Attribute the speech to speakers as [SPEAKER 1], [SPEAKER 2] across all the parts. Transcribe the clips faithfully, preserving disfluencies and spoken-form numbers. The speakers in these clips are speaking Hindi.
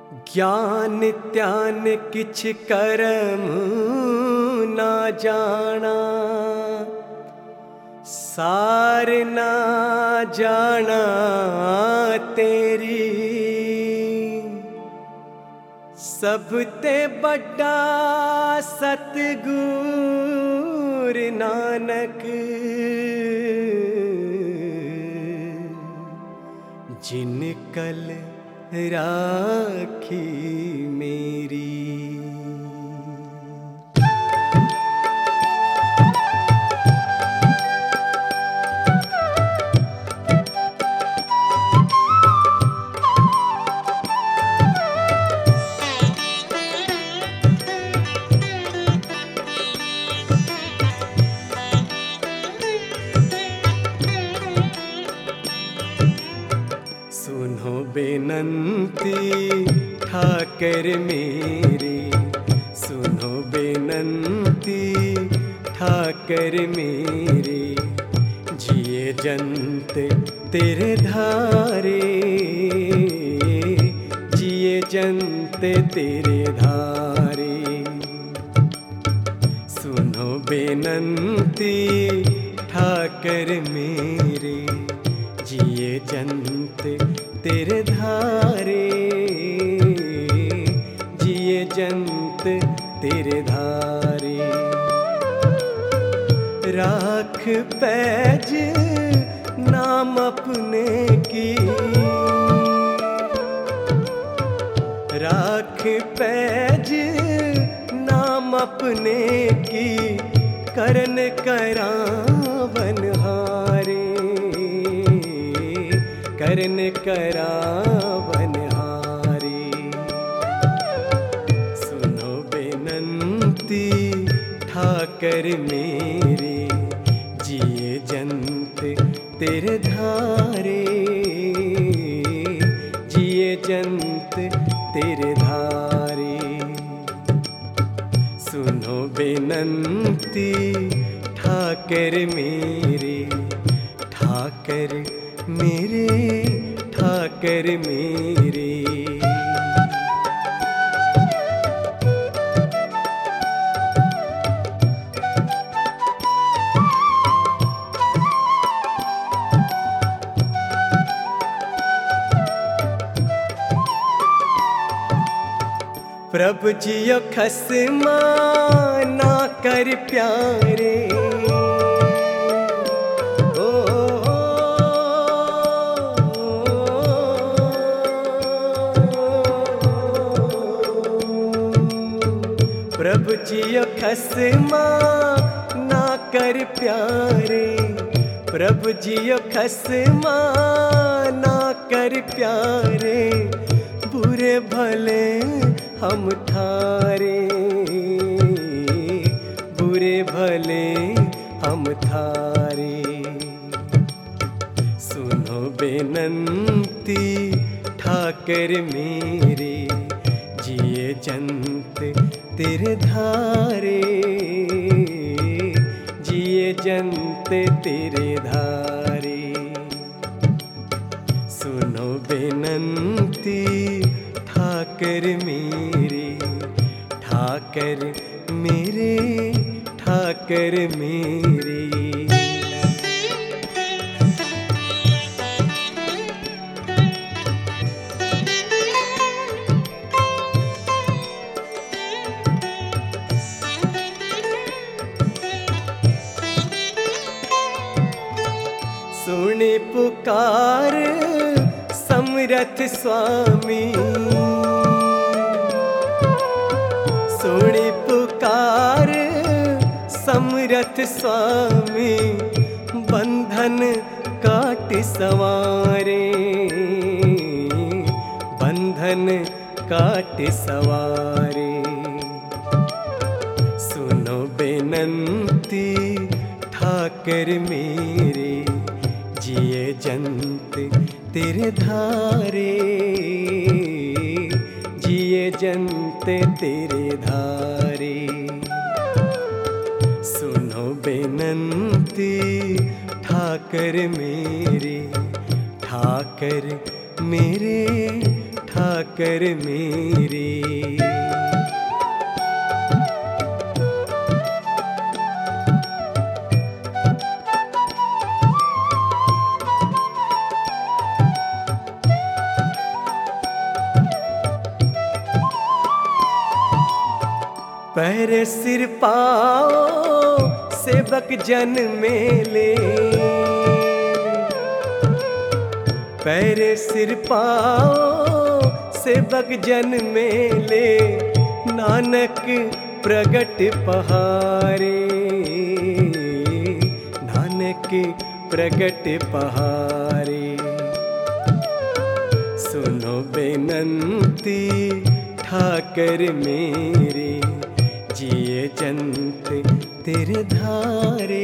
[SPEAKER 1] ज्ञान त्यान किछ करम ना जाना, सार ना जाना तेरी। सबते बड़ा सतगुर नानक, जिन कल राखी मेरी। सुनो बेनंती ठाकर मेरे, सुनो बेनंती ठाकर मेरे। जिए जंत तेरे धारे, जिए जंत तेरे धारे। सुनो बेनंती ठाकर मेरे, जिए जंत तेरे धारे, जिए जंत तेरे धारे। राख पैज नाम अपने की, राख पैज नाम अपने की। करन करावन हारे, करन करावन हारे। सुनो बेनंती ठाकर मेरे, जिए जंत तेरे धारे, जिए जंत तेरे धारे। सुनो बेनंती ठाकर मेरे, ठाकर मेरे, ठाकर मेरे। प्रभु जियो खसमा ना कर प्यारे, ओ प्रभु जियो खसमा ना कर प्यारे। प्रभु जियो खसमा ना कर प्यारे। बुरे भले हम थारे, बुरे भले हम थारे। सुनो बेनंती ठाकर मेरे, जिए जंत तेरे धारे, जिए जंत तेरे धारे। सुनो बेनंती ठाकर मेरे, ठाकर मेरे, ठाकर मेरे। सुनी पुकार समरथ स्वामी, सुनी पुकार समरथ स्वामी। बंधन काट सवारे, बंधन काट सवारे। सुनो बेनंती ठाकर मेरे, जिए जंत तेरे धारे, जिए जंत तेरे धारे। सुनो बेनंती ठाकर मेरे, ठाकर मेरे, ठाकर मेरे। पैर सिर पाओ सेवक जन मेले, पैर सिर पाओ सेवक जन मेले, नानक प्रगट पहारे, नानक प्रगट पहारे। सुनो बेनंती ठाकर मेरे, जिए जंत तेरे धारे,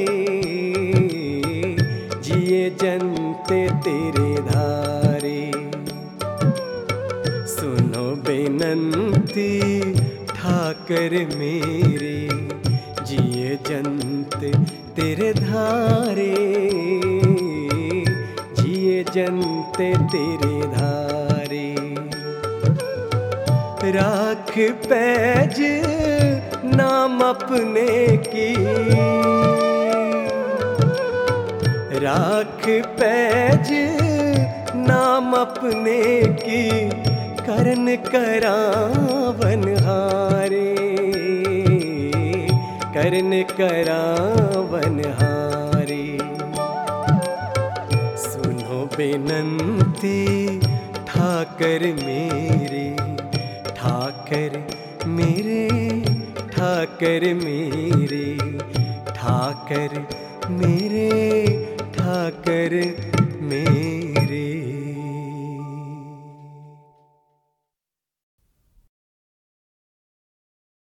[SPEAKER 1] जिए जंत तेरे धारे। सुनो बेनंती ठाकर मेरे, जिए जंत तेरे धारे, जिए जंत तेरे धारे। राख पैज नाम अपने की, राख पैज नाम अपने की, करन करावन हारे, करन करावन हारे। सुनो बेनंती ठाकर मेरे, ठाकर मेरे, ठाकर मेरे, ठाकर मेरे, ठाकर मेरे।